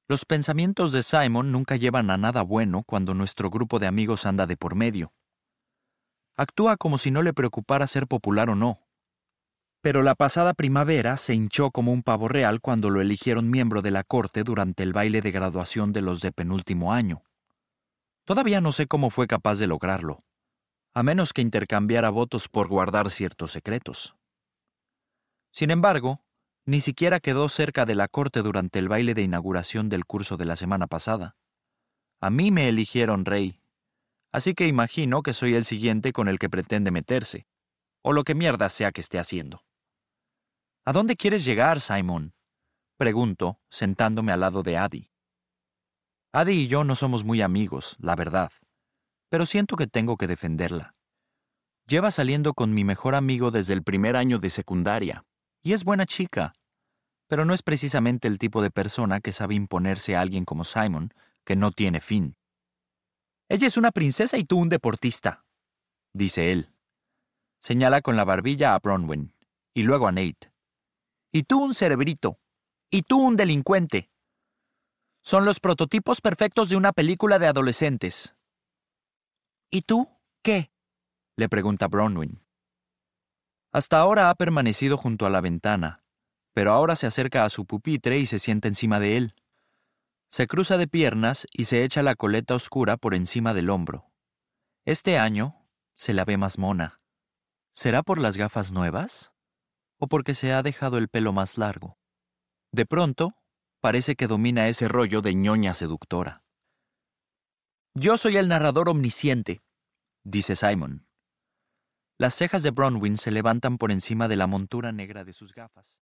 Los pensamientos de Simon nunca llevan a nada bueno cuando nuestro grupo de amigos anda de por medio. Actúa como si no le preocupara ser popular o no. Pero la pasada primavera se hinchó como un pavo real cuando lo eligieron miembro de la corte durante el baile de graduación de los de penúltimo año. Todavía no sé cómo fue capaz de lograrlo, a menos que intercambiara votos por guardar ciertos secretos. Sin embargo, ni siquiera quedó cerca de la corte durante el baile de inauguración del curso de la semana pasada. A mí me eligieron rey, así que imagino que soy el siguiente con el que pretende meterse, o lo que mierda sea que esté haciendo. ¿A dónde quieres llegar, Simon?, pregunto, sentándome al lado de Addie. Addie y yo no somos muy amigos, la verdad, pero siento que tengo que defenderla. Lleva saliendo con mi mejor amigo desde el primer año de secundaria, y es buena chica, pero no es precisamente el tipo de persona que sabe imponerse a alguien como Simon, que no tiene fin. Ella es una princesa y tú un deportista, dice él. Señala con la barbilla a Bronwyn, y luego a Nate. Y tú un cerebrito. Y tú un delincuente. Son los prototipos perfectos de una película de adolescentes. ¿Y tú qué?, le pregunta Bronwyn. Hasta ahora ha permanecido junto a la ventana, pero ahora se acerca a su pupitre y se sienta encima de él. Se cruza de piernas y se echa la coleta oscura por encima del hombro. Este año se la ve más mona. ¿Será por las gafas nuevas? ¿O porque se ha dejado el pelo más largo? De pronto, parece que domina ese rollo de ñoña seductora. Yo soy el narrador omnisciente, dice Simon. Las cejas de Bronwyn se levantan por encima de la montura negra de sus gafas.